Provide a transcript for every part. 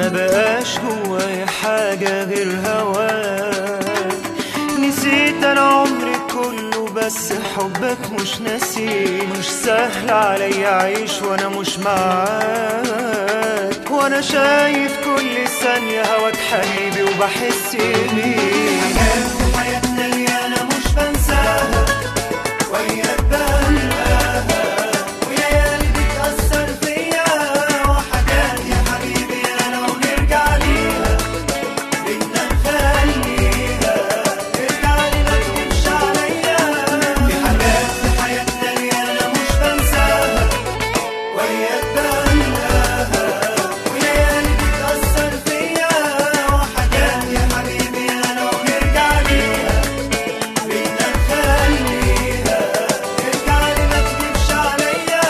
ما بقاش جوايا حاجة غير هواك. نسيت انا عمري كله بس حبك مش ناسي. مش سهل عليا اعيش وانا مش معاك، وانا شايف كل ثانية هواك حبيبي وبحس بيه. حاجات في حياتنا اللي انا مش بنساها وياك بنقاها، وليالي بتأثر فيا، وحاجات يا حبيبي انا لو نرجع ليها بدنا نخليها. ارجع لي ما تقولش عليا. في حاجات في حياتنا اللي انا مش بنساها وياك بنقاها، وليالي بتأثر فيا، وحاجات يا حبيبي انا لو نرجع ليها بدنا نخليها. ارجع لي ما تقولش عليا.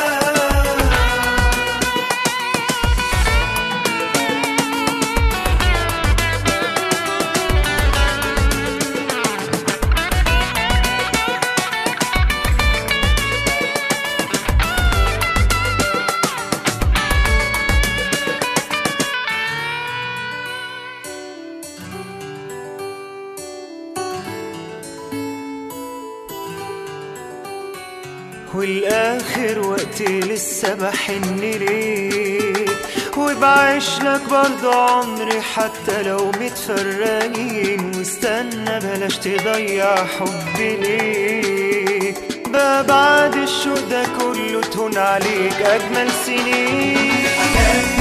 والاخر وقتي لسه بحن ليك، وبعيشلك برضه عمري حتى لو متفرقين. واستنى بلاش تضيع حبي ليك، بقى بعد الشوق ده كله تهون عليك اجمل سنين.